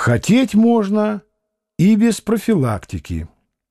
Хотеть можно и без профилактики.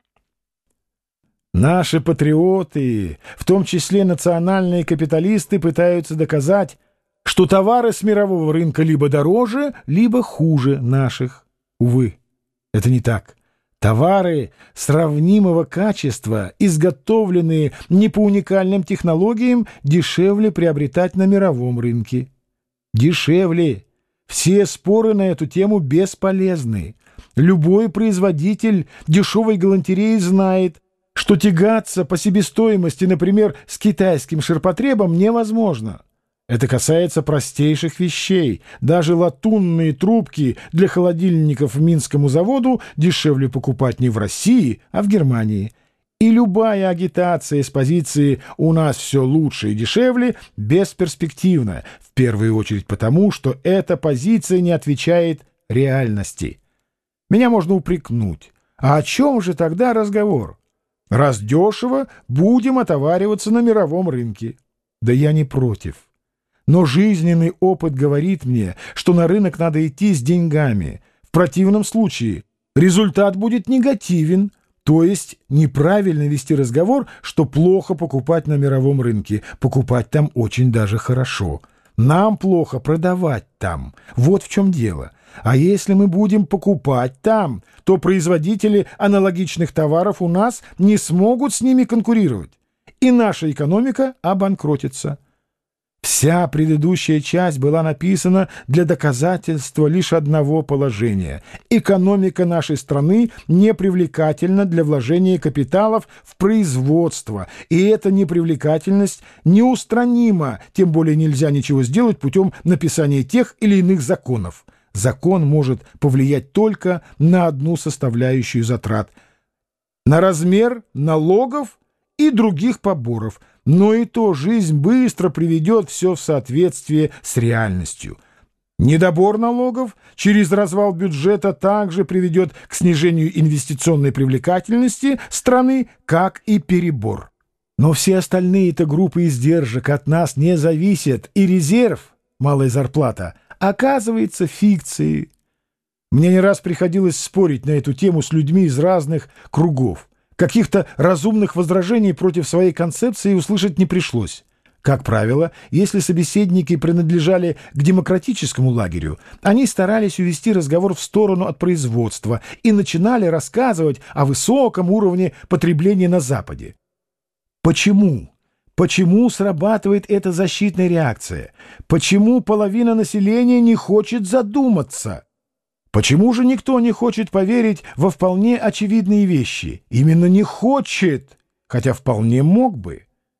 Наши патриоты, в том числе национальные капиталисты, пытаются доказать, что товары с мирового рынка либо дороже, либо хуже наших. Увы, это не так. Товары сравнимого качества, изготовленные не по уникальным технологиям, дешевле приобретать на мировом рынке. Дешевле. Все споры на эту тему бесполезны. Любой производитель дешевой галантереи знает, что тягаться по себестоимости, например, с китайским ширпотребом невозможно. Это касается простейших вещей. Даже латунные трубки для холодильников Минскому заводу дешевле покупать не в России, а в Германии. И любая агитация с позиции «у нас все лучше и дешевле» бесперспективна, в первую очередь потому, что эта позиция не отвечает реальности. Меня можно упрекнуть. А о чем же тогда разговор? Раз дешево, будем отовариваться на мировом рынке. Да я не против. Но жизненный опыт говорит мне, что на рынок надо идти с деньгами. В противном случае результат будет негативен, то есть неправильно вести разговор, что плохо покупать на мировом рынке. Покупать там очень даже хорошо. Нам плохо продавать там. Вот в чем дело. А если мы будем покупать там, то производители аналогичных товаров у нас не смогут с ними конкурировать. И наша экономика обанкротится. Вся предыдущая часть была написана для доказательства лишь одного положения. Экономика нашей страны непривлекательна для вложения капиталов в производство, и эта непривлекательность неустранима, тем более нельзя ничего сделать путем написания тех или иных законов. Закон может повлиять только на одну составляющую затрат – на размер налогов и других поборов, но и то жизнь быстро приведет все в соответствие с реальностью. Недобор налогов через развал бюджета также приведет к снижению инвестиционной привлекательности страны, как и перебор. Но все остальные-то группы издержек от нас не зависят, и резерв, малая зарплата, оказывается фикцией. Мне не раз приходилось спорить на эту тему с людьми из разных кругов. Каких-то разумных возражений против своей концепции услышать не пришлось. Как правило, если собеседники принадлежали к демократическому лагерю, они старались увести разговор в сторону от производства и начинали рассказывать о высоком уровне потребления на Западе. Почему? Почему срабатывает эта защитная реакция? Почему половина населения не хочет задуматься? Почему же никто не хочет поверить во вполне очевидные вещи? Именно не хочет, хотя вполне мог бы.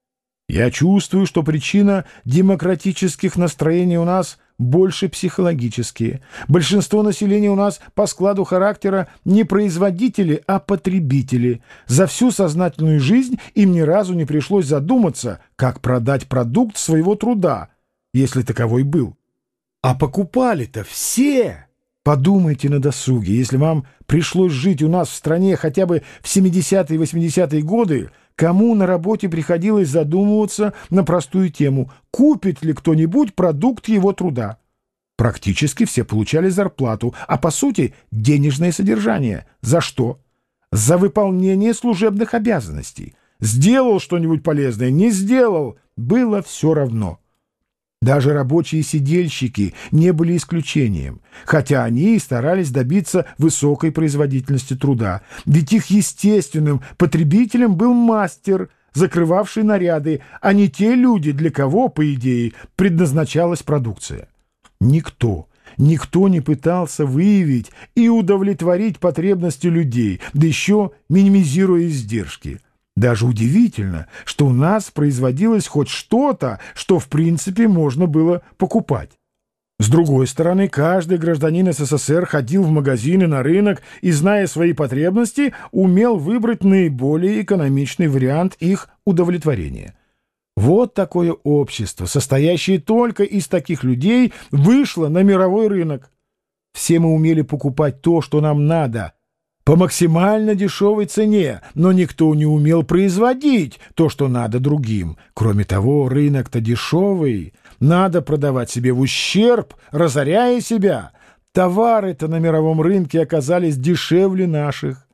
Я чувствую, что причина демократических настроений у нас больше психологические. Большинство населения у нас по складу характера не производители, а потребители. За всю сознательную жизнь им ни разу не пришлось задуматься, как продать продукт своего труда, если таковой был. А покупали-то все! Подумайте на досуге, если вам пришлось жить у нас в стране хотя бы в 70-е и 80-е годы, кому на работе приходилось задумываться на простую тему, купит ли кто-нибудь продукт его труда. Практически все получали зарплату, а по сути денежное содержание. За что? За выполнение служебных обязанностей. Сделал что-нибудь полезное, не сделал, было все равно. Даже рабочие сидельщики не были исключением, хотя они и старались добиться высокой производительности труда, ведь их естественным потребителем был мастер, закрывавший наряды, а не те люди, для кого, по идее, предназначалась продукция. Никто не пытался выявить и удовлетворить потребности людей, да еще минимизируя издержки. Даже удивительно, что у нас производилось хоть что-то, что в принципе можно было покупать. С другой стороны, каждый гражданин СССР ходил в магазины, на рынок и, зная свои потребности, умел выбрать наиболее экономичный вариант их удовлетворения. Вот такое общество, состоящее только из таких людей, вышло на мировой рынок. Все мы умели покупать то, что нам надо, по максимально дешевой цене, но никто не умел производить то, что надо другим. Кроме того, рынок-то дешевый, надо продавать себе в ущерб, разоряя себя. Товары-то на мировом рынке оказались дешевле наших.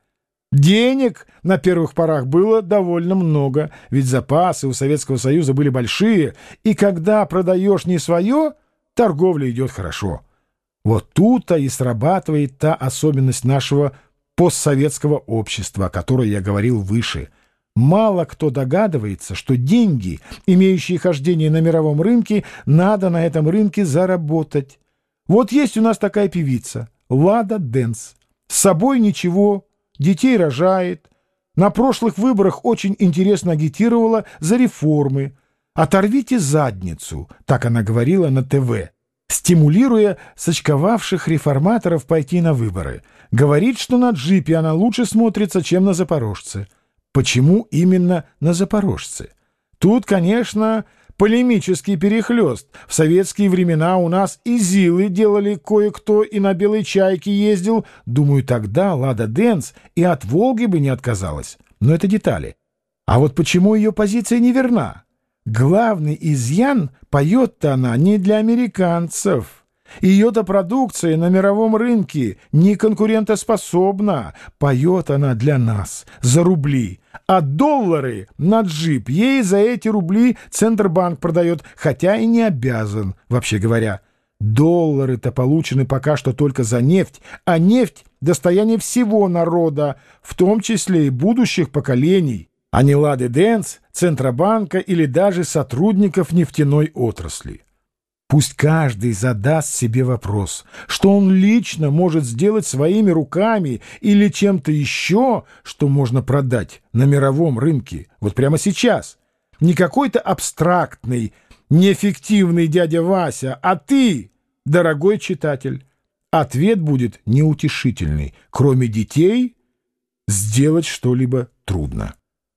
Денег на первых порах было довольно много, ведь запасы у Советского Союза были большие, и когда продаешь не свое, торговля идет хорошо. Вот тут-то и срабатывает та особенность нашего постсоветского общества, о которой я говорил выше. Мало кто догадывается, что деньги, имеющие хождение на мировом рынке, надо на этом рынке заработать. Вот есть у нас такая певица, Лада Дэнс. С собой ничего, детей рожает. На прошлых выборах очень интересно агитировала за реформы. «Оторвите задницу», так она говорила на ТВ, стимулируя сочковавших реформаторов пойти на выборы. Говорит, что на джипе она лучше смотрится, чем на запорожце. Почему именно на запорожце? Тут, конечно, полемический перехлёст. В советские времена у нас и ЗИЛы делали кое-кто, и на белой чайке ездил. Думаю, тогда Лада Дэнс и от Волги бы не отказалась. Но это детали. А вот почему ее позиция неверна? Главный изъян — поет-то она не для американцев. Ее-то продукция на мировом рынке не конкурентоспособна. Поет она для нас, за рубли. А доллары на джип ей за эти рубли Центробанк продает, хотя и не обязан, вообще говоря. Доллары-то получены пока что только за нефть, а нефть — достояние всего народа, в том числе и будущих поколений, а не Лады Дэнс, Центробанка или даже сотрудников нефтяной отрасли. Пусть каждый задаст себе вопрос, что он лично может сделать своими руками или чем-то еще, что можно продать на мировом рынке, вот прямо сейчас. Не какой-то абстрактный, неэффективный дядя Вася, а ты, дорогой читатель. Ответ будет неутешительный. Кроме детей, сделать что-либо трудно.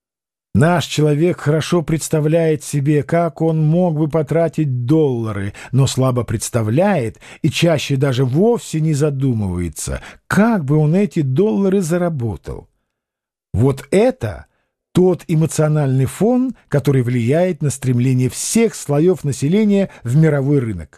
Наш человек хорошо представляет себе, как он мог бы потратить доллары, но слабо представляет и чаще даже вовсе не задумывается, как бы он эти доллары заработал. Вот это тот эмоциональный фон, который влияет на стремление всех слоев населения в мировой рынок.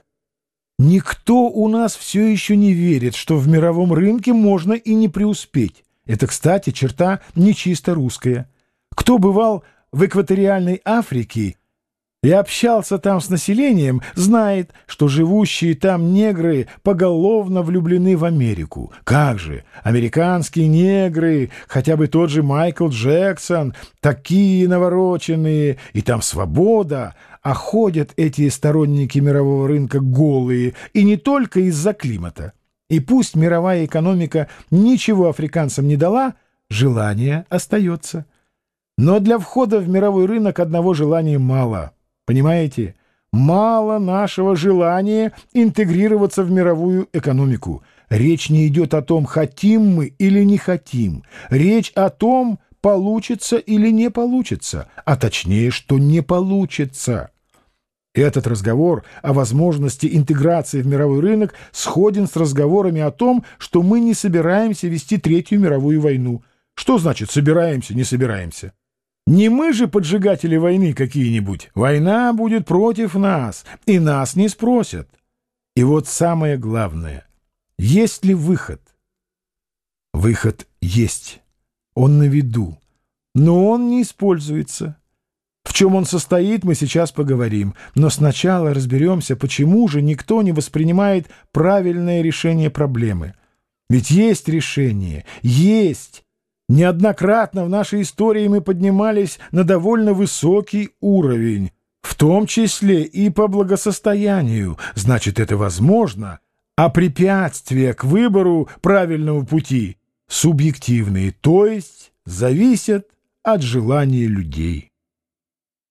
Никто у нас все еще не верит, что в мировом рынке можно и не преуспеть. Это, кстати, черта не чисто русская. Кто бывал в экваториальной Африке и общался там с населением, знает, что живущие там негры поголовно влюблены в Америку. Как же, американские негры, хотя бы тот же Майкл Джексон, такие навороченные, и там свобода, а ходят эти сторонники мирового рынка голые, и не только из-за климата. И пусть мировая экономика ничего африканцам не дала, желание остается. Но для входа в мировой рынок одного желания мало. Понимаете? Мало нашего желания интегрироваться в мировую экономику. Речь не идет о том, хотим мы или не хотим. Речь о том, получится или не получится. А точнее, что не получится. Этот разговор о возможности интеграции в мировой рынок сходен с разговорами о том, что мы не собираемся вести Третью мировую войну. Что значит «собираемся, не собираемся»? Не мы же поджигатели войны какие-нибудь. Война будет против нас, и нас не спросят. И вот самое главное. Есть ли выход? Выход есть. Он на виду. Но он не используется. В чем он состоит, мы сейчас поговорим. Но сначала разберемся, почему же никто не воспринимает правильное решение проблемы. Ведь есть решение. Есть. Неоднократно в нашей истории мы поднимались на довольно высокий уровень, в том числе и по благосостоянию. Значит, это возможно. А препятствия к выбору правильного пути субъективные, то есть зависят от желания людей.